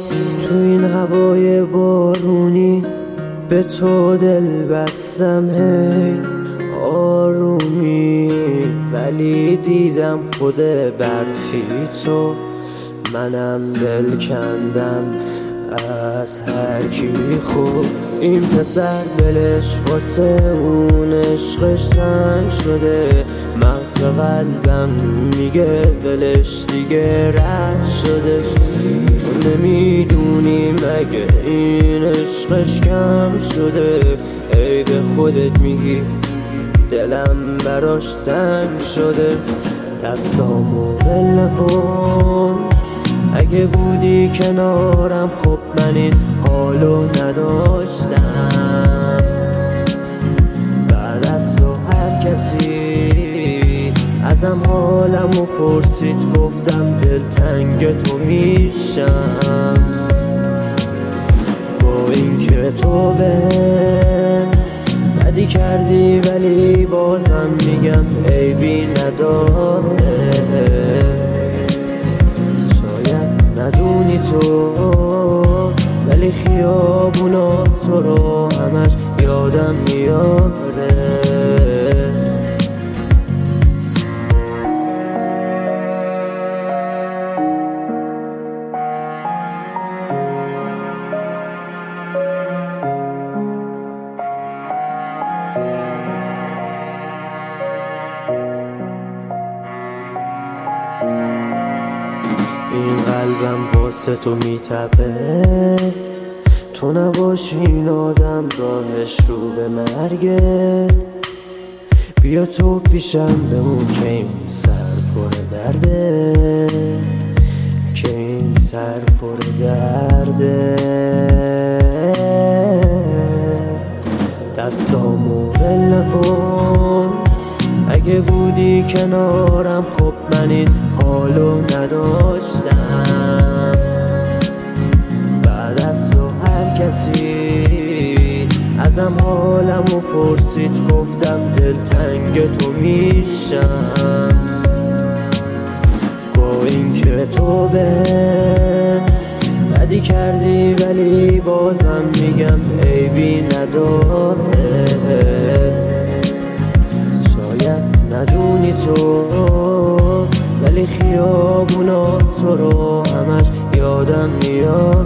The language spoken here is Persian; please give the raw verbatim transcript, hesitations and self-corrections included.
تو این هوای بارونی به تو دل بستم هی آرومی، ولی دیدم خود برفی تو. منم دل کندم از هر کی خوب. این پسر دلش واسه اون عشقش تنگ شده، مغز به قلبم میگه دلش دیگه رد شده. تو نمیدونی مگه این عشقش کم شده؟ ای به خودت میگی دلم براش تنگ شده. دستامو ول نکن، اگه بودی کنارم خب من این حالو نداشتم. بعد از تو هر کسی ازم حالمو پرسید، گفتم دلتنگ تو میشم. با اینکه تو بهم بدی کردی ولی بازم میگم عیبی نداره. ندونی تو ولی خیابونا تو رو همش یادم میاره. این قلبم واسه تو میتپه، تو نباشی این آدم راهش رو به مرگه. بیا تو پیشم بمون که این سر پر درده، که این سر پر درده. دستامو ول نکن، اگه بودی کنارم خب من این حالو نداشتم. بعد از تو هر کسی ازم حالمو پرسید، گفتم دلتنگ تو میشم. با اینکه تو بهم بدی کردی ولی بازم میگم عیبی نداره. ندونی تو ولی خیابونا تو رو همش یادم میاد.